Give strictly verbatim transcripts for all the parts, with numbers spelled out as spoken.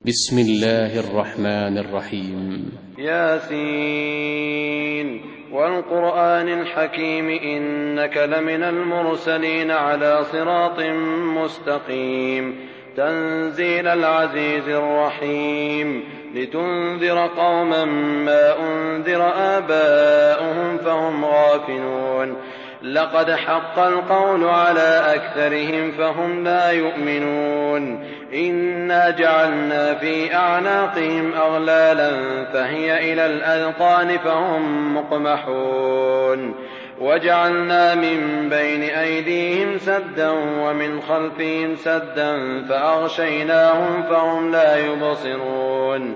بسم الله الرحمن الرحيم. ياسين والقرآن الحكيم إنك لمن المرسلين على صراط مستقيم تنزيل العزيز الرحيم لتنذر قوما ما أنذر آباؤهم فهم غافلون لقد حق القول على أكثرهم فهم لا يؤمنون إنا جعلنا في أعناقهم أغلالا فهي إلى الأذقان فهم مقمحون وجعلنا من بين أيديهم سدا ومن خلفهم سدا فأغشيناهم فهم لا يبصرون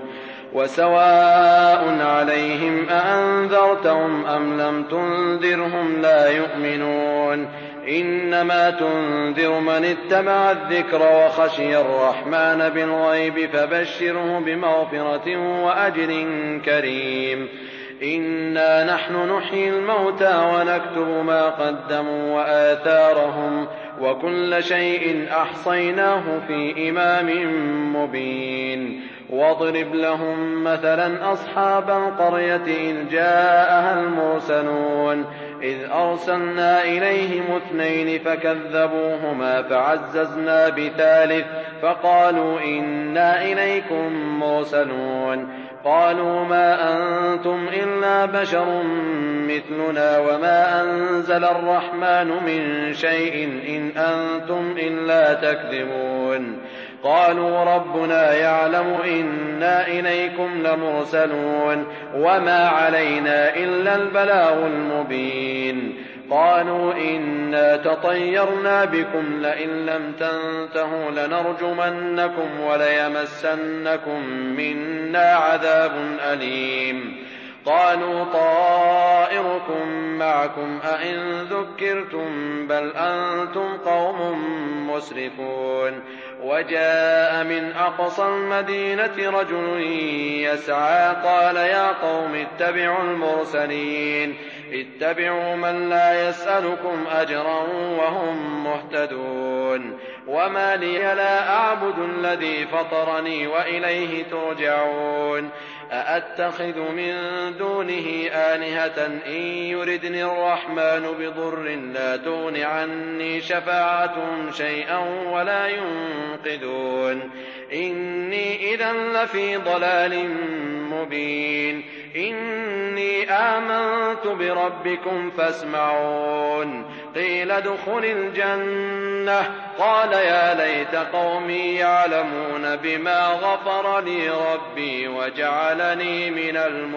وسواء عليهم أأنذرتهم أم لم تنذرهم لا يؤمنون إنما تنذر من اتبع الذكر وخشي الرحمن بالغيب فبشره بمغفرة وأجر كريم إنا نحن نحيي الموتى ونكتب ما قدموا وآثارهم وكل شيء أحصيناه في إمام مبين واضرب لهم مثلا أصحاب القرية إذ جاءها المرسلون إذ أرسلنا إليهم اثنين فكذبوهما فعززنا بثالث فقالوا إنا إليكم مرسلون قالوا ما أنتم إلا بشر مثلنا وما أنزل الرحمن من شيء إن أنتم إلا تكذبون قالوا ربنا يعلم إنا إليكم لمرسلون وما علينا إلا البلاغ المبين قالوا إنا تطيرنا بكم لئن لم تنتهوا لنرجمنكم وليمسنكم منا عذاب أليم قالوا طائركم معكم أئن ذكرتم بل أنتم قوم مسرفون وجاء من أقصى المدينة رجل يسعى قال يا قوم اتبعوا المرسلين اتبعوا من لا يسألكم أجرا وهم مهتدون وما لي لا أعبد الذي فطرني وإليه ترجعون أأتخذ من دونه آلهة إن يردني الرحمن بضر لا تغن عني شفاعتهم شيئا ولا ينقذون إني إذا لفي ضلال مبين إني آمنت بربكم فاسمعون قيل ادخل الجنة قال يا ليت قومي يعلمون بما غفر لي ربي وجعلني من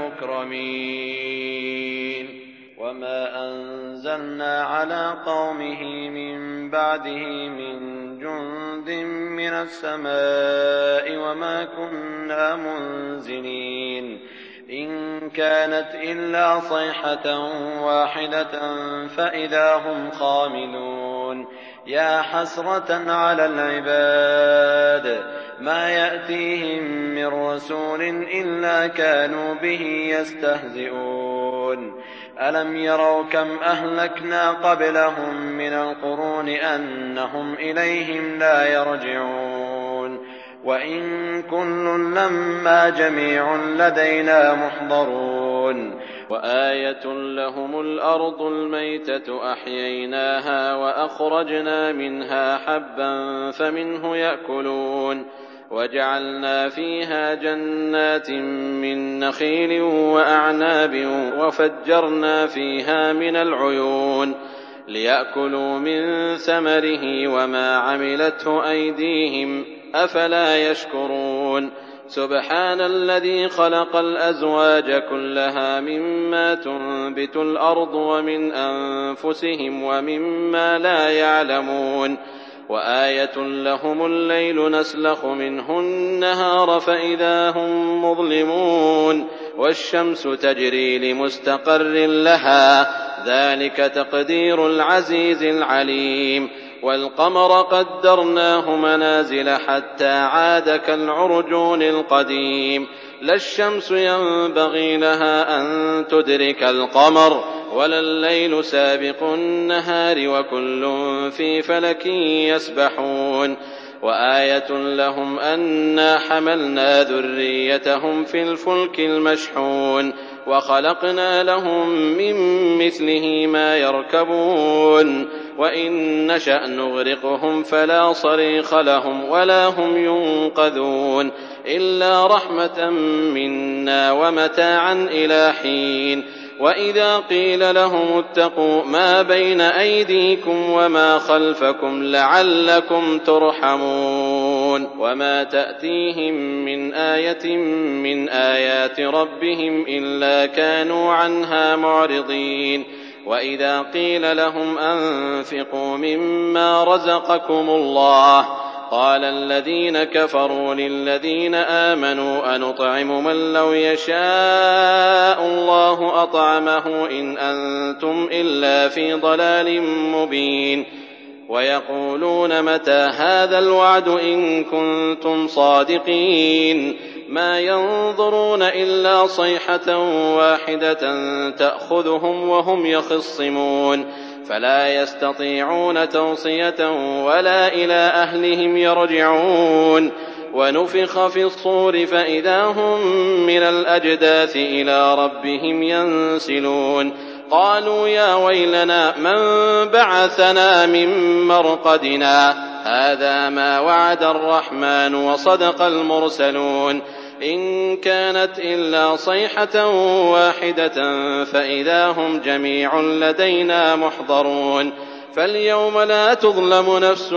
المكرمين وما أنزلنا على قومه من بعده من جند من السماء وما كنا منزلين إن كانت إلا صيحة واحدة فإذا هم خامدون يا حسرة على العباد ما يأتيهم من رسول إلا كانوا به يستهزئون ألم يروا كم أهلكنا قبلهم من القرون أنهم إليهم لا يرجعون وإن كل لما جميع لدينا محضرون وآية لهم الأرض الميتة أحييناها وأخرجنا منها حبا فمنه يأكلون وجعلنا فيها جنات من نخيل وأعناب وفجرنا فيها من العيون ليأكلوا من ثمره وما عملته أيديهم أفلا يشكرون سبحان الذي خلق الأزواج كلها مما تنبت الأرض ومن أنفسهم ومما لا يعلمون وآية لهم الليل نسلخ منه النهار فإذا هم مظلمون والشمس تجري لمستقر لها ذلك تقدير العزيز العليم والقمر قدرناه منازل حتى عاد كالعرجون القديم لا الشمس ينبغي لها أن تدرك القمر ولا الليل سابق النهار وكل في فلك يسبحون وآية لهم أنا حملنا ذريتهم في الفلك المشحون وخلقنا لهم من مثله ما يركبون وإن نشأ نغرقهم فلا صريخ لهم ولا هم ينقذون إلا رحمة منا ومتاعا إلى حين. وإذا قيل لهم اتقوا ما بين أيديكم وما خلفكم لعلكم ترحمون وما تأتيهم من آية من آيات ربهم إلا كانوا عنها معرضين. وإذا قيل لهم أنفقوا مما رزقكم الله قال الذين كفروا للذين آمنوا أنطعم من لو يشاء الله أطعمه إن أنتم إلا في ضلال مبين. ويقولون متى هذا الوعد إن كنتم صادقين ما ينظرون إلا صيحة واحدة تأخذهم وهم يخصمون فلا يستطيعون توصية ولا إلى أهلهم يرجعون. ونفخ في الصور فإذا هم من الأجداث إلى ربهم ينسلون قالوا يا ويلنا من بعثنا من مرقدنا هذا ما وعد الرحمن وصدق المرسلون إن كانت إلا صيحة واحدة فإذا هم جميع لدينا محضرون. فاليوم لا تظلم نفس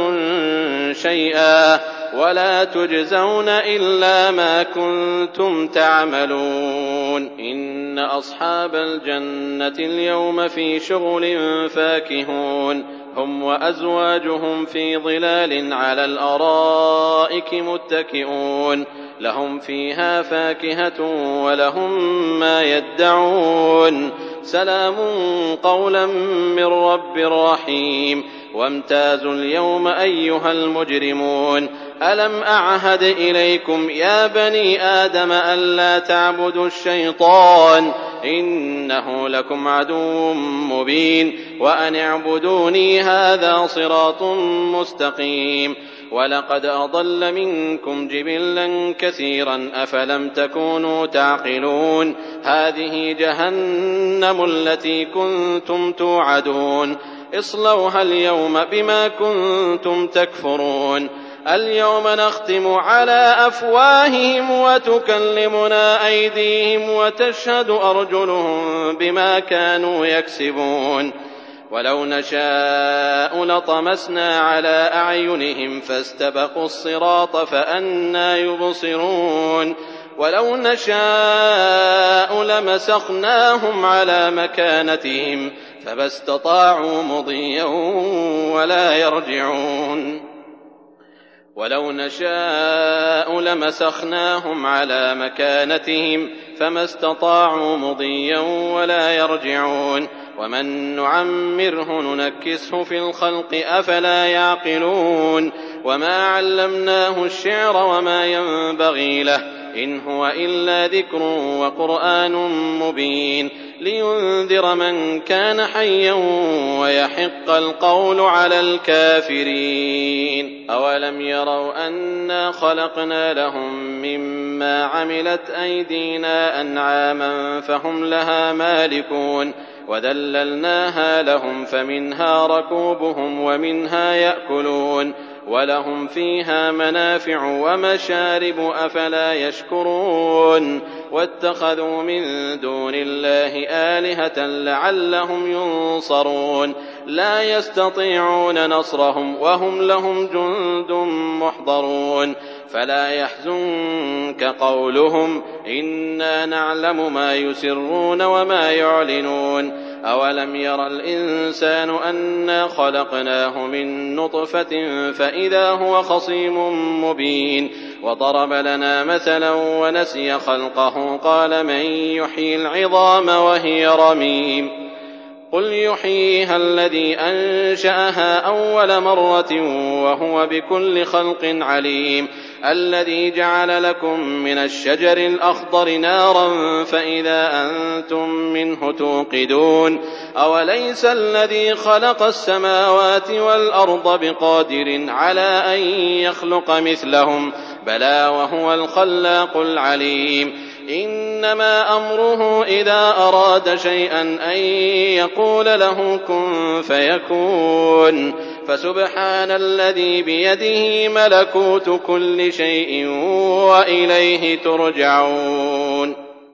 شيئا ولا تجزون إلا ما كنتم تعملون. إن أصحاب الجنة اليوم في شغل فاكهون هم وأزواجهم في ظلال على الأرائك متكئون لهم فيها فاكهة ولهم ما يدعون سلام قولا من رب رحيم. وامتازوا اليوم أيها المجرمون ألم أعهد إليكم يا بني آدم ألا تعبدوا الشيطان إنه لكم عدو مبين وأن اعبدوني هذا صراط مستقيم. ولقد أضل منكم جبلا كثيرا أفلم تكونوا تعقلون هذه جهنم التي كنتم توعدون اصلوها اليوم بما كنتم تكفرون. اليوم نختم على أفواههم وتكلمنا أيديهم وتشهد أرجلهم بما كانوا يكسبون. ولو نشاء لطمسنا على أعينهم فاستبقوا الصراط فأنى يبصرون. ولو نشاء لمسخناهم على مكانتهم فما استطاعوا مضيا ولا يرجعون. ولو نشاء لمسخناهم على مكانتهم فما استطاعوا مضيا ولا يرجعون. ومن نعمره ننكسه في الخلق أفلا يعقلون. وما علمناه الشعر وما ينبغي له إن هو إلا ذكر وقرآن مبين لينذر من كان حيا ويحق القول على الكافرين. أولم يروا أنا خلقنا لهم مما عملت أيدينا أنعاما فهم لها مالكون وذللناها لهم فمنها ركوبهم ومنها يأكلون ولهم فيها منافع ومشارب أفلا يشكرون. واتخذوا من دون الله آلهة لعلهم ينصرون لا يستطيعون نصرهم وهم لهم جند محضرون. فلا يحزنك قولهم إنا نعلم ما يسرون وما يعلنون. أولم ير الإنسان أنا خلقناه من نطفة فإذا هو خصيم مبين. وضرب لنا مثلا ونسي خلقه قال من يحيي العظام وهي رميم قل يحييها الذي أنشأها أول مرة وهو بكل خلق عليم الذي جعل لكم من الشجر الأخضر نارا فإذا أنتم منه توقدون أوليس الذي خلق السماوات والأرض بقادر على أن يخلق مثلهم بلى وهو الخلاق العليم إنما أمره إذا أراد شيئا أن يقول له كن فيكون فسبحان الذي بيده ملكوت كل شيء وإليه ترجعون